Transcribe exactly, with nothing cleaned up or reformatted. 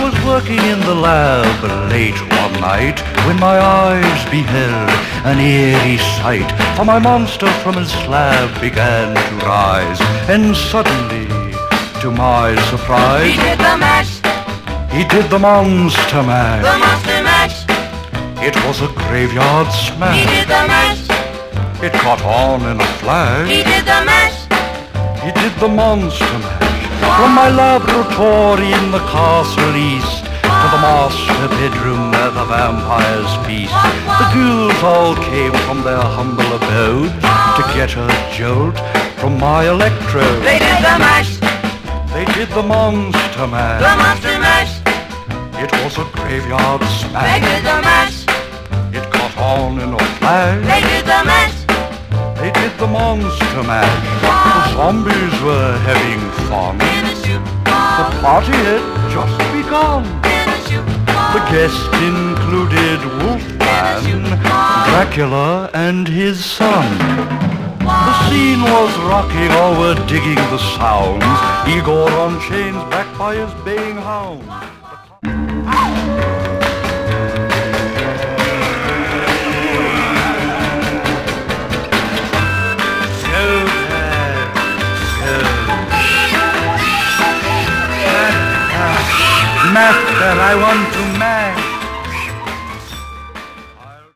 was working in the lab late one night when my eyes beheld an eerie sight. For my monster from his slab began to rise, and suddenly, to my surprise, he did the mash. He did the monster mash. The monster mash. It was a graveyard smash. He did the mash. It caught on in a flash. He did the mash. He did the monster mash. From my laboratory in the castle east to the master bedroom where the vampires feast, the ghouls all came from their humble abode to get a jolt from my electrode. They did the mash. They did the monster mash. The monster mash. It was a graveyard They smash. did the mash. It caught on in a flash. They did the mash. They did the monster mash. The zombies were having fun. In a shoot. The party had just begun. In a shoot. The guests included Wolfman, Dracula, and his son. The scene was rocking, all were digging the sounds. Igor on chains, backed by his baying hound. Master, I want to